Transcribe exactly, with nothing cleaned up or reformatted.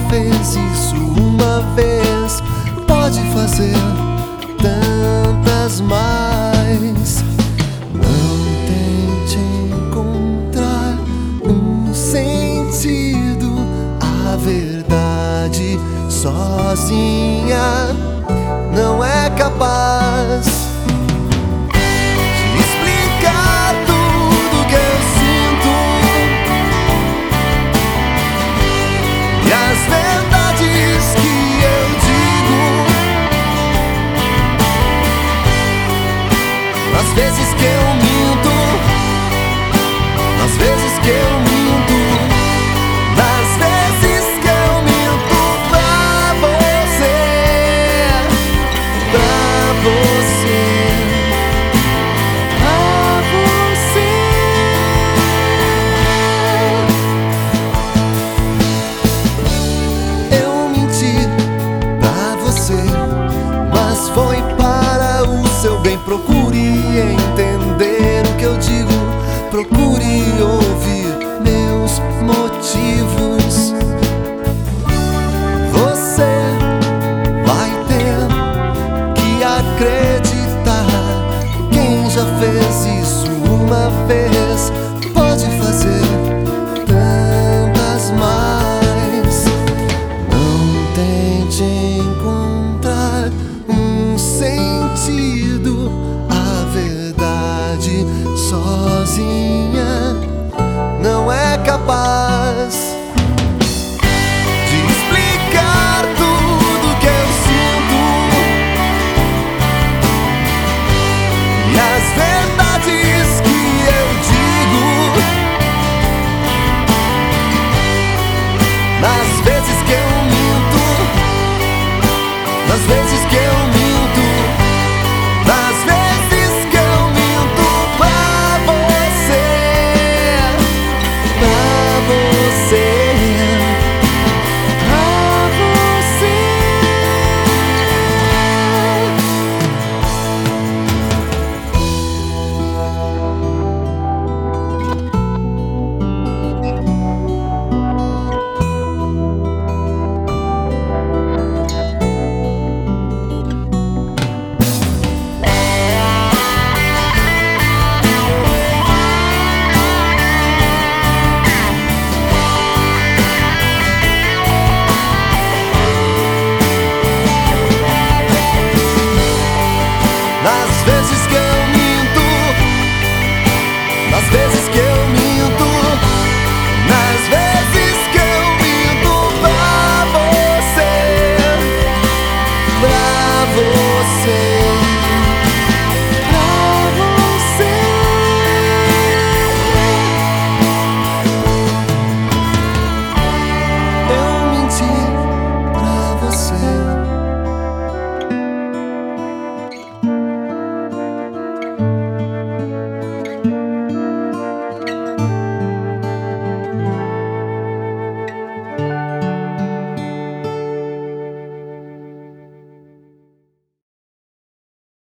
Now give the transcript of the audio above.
fez isso uma vez, pode fazer tantas mais. Não tente encontrar um sentido, a verdade sozinha não é capaz de explicar tudo que eu sinto e as verdades que eu digo, nas vezes que eu minto, nas vezes que eu minto, nas vezes que eu minto pra você, pra você, pra você. Eu menti pra você, mas foi para o seu bem. Procure entender o que eu digo, procure ouvir meus motivos. Você vai ter que acreditar. Quem já fez isso uma vez pode fazer tantas mais. Não tente encontrar um sentido, a verdade sozinha não é capaz